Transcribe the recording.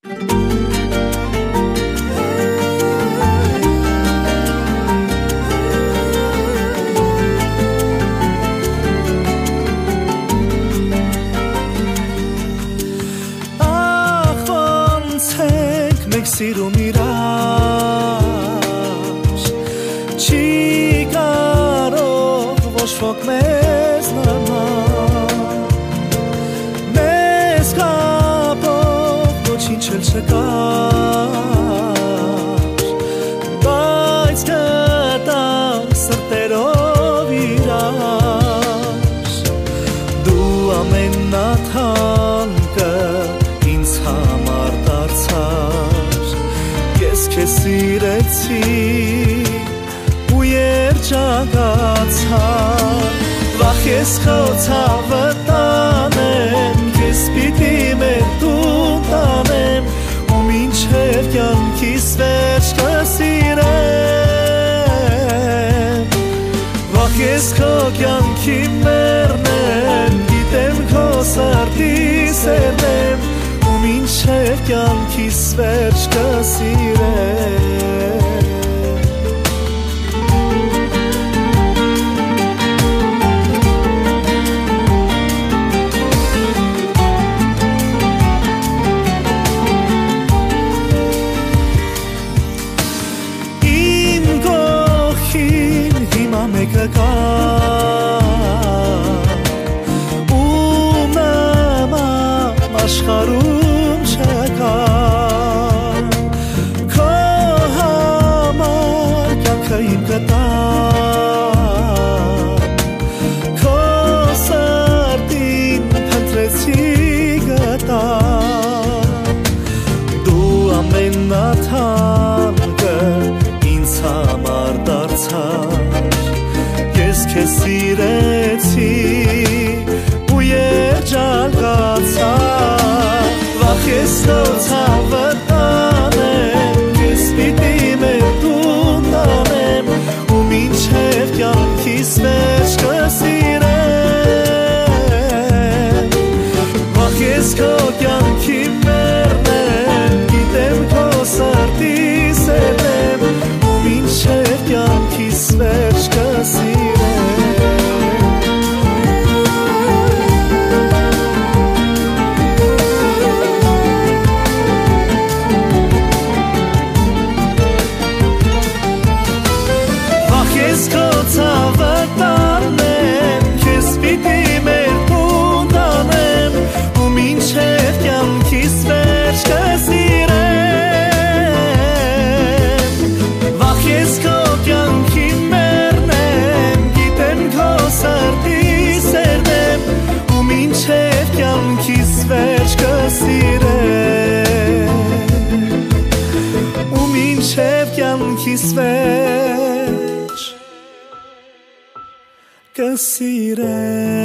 Սիրում իրար չի կարող ոչ ոք մեզ նման մեզ կապող ոչինչ էլ չկար բայց կտանք սրտերով իրար դու ամենաթանկը ինձ համար դարձար Քեզ սիրեցի ու երջանկացա Վախ ես քո ցավտանեմ Քեզ պիտի մեր տուն տանեմ ու մինչև կյանքիս վերջ կսիրեմ Վախ ես քո կյանքի մեռնեմ Գիտեմ քո սրտի սերն եմ մինչև կյանքիս վերջ կսիրեմ Իմ գողին հիմա մեկը կա ու նման աշխարհում Քո համար կյանքը իմ կտա Քո սրտին փնտրեցի գտա Դու ամենաթանկը ինձ համար դարձար Ես քեզ սիրեցի ու երջանկացա Ես քո ցավտանեմ Քեզ պիտի մեր տուն տանեմ ու մինչև կյանքիս վերջ կսիրեմ Վախ ես քո կյանքի մեռնեմ Գիտեմ քո սրտի սերն եմ ու մինչև կյանքիս վերջ կսիրեմ Կյանքիս վերջ կսիրեմ